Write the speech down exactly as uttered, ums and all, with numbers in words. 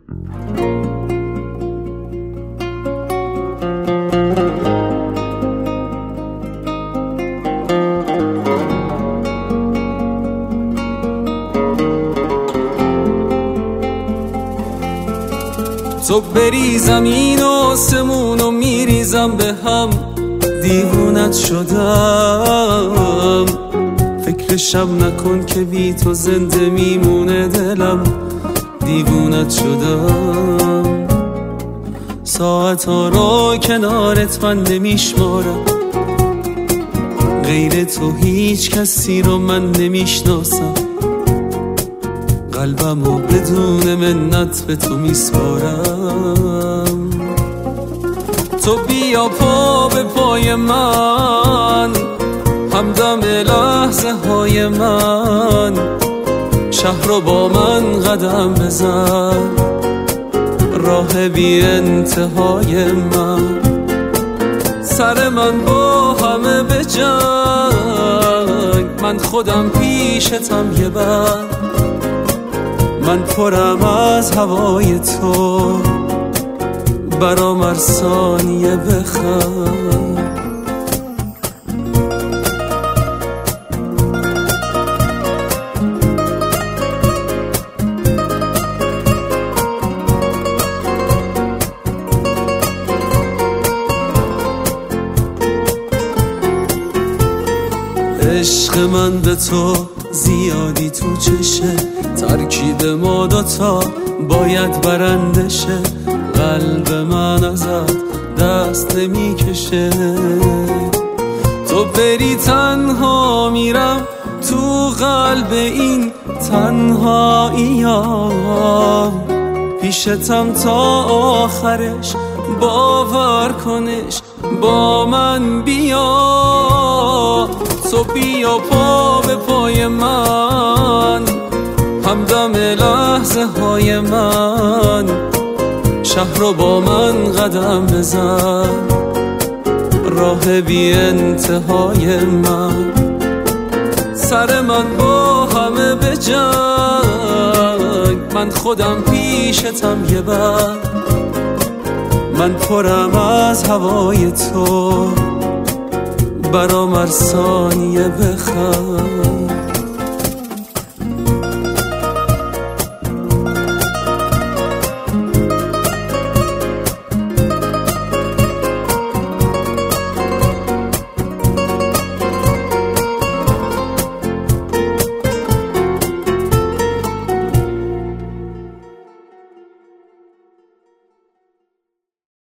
تو بری زمین و آسمون و میریزم به هم، دیوونت شدم. فکرشم نکن که بی تو زنده میمونه دلم، دیوونت شدم. ساعت ها رو کنارت من نمیشمارم، غیر تو هیچ کسی رو من نمیشناسم. قلبمو بدون منت به تو میسپارم. تو بیا پا به پای من، همدم لحظه های من. شهر رو با من قدم بزن، راه بی انتهای من. سر من با همه به جنگ، من خودم پیشتم یه بند. من پرم از هوای تو، برام هر ثانیه بخند. عشق من به تو زیادی تو چشه، ترکیب ما دوتا باید برنده شه. قلب من ازت دست نمیکشه، تو بری تنها میرم تو قلب این تنهایی‌ام. پیشتم تا آخرش، باور کنش با من بیا. تو بیا پا به پای من، همدم لحظه های من. شهر رو با من قدم بزن، راه بی انتهای من. سر من با همه به جنگ، من خودم پیشتم یه بند. من پرم از هوای تو، برام هر ثانیه بخند.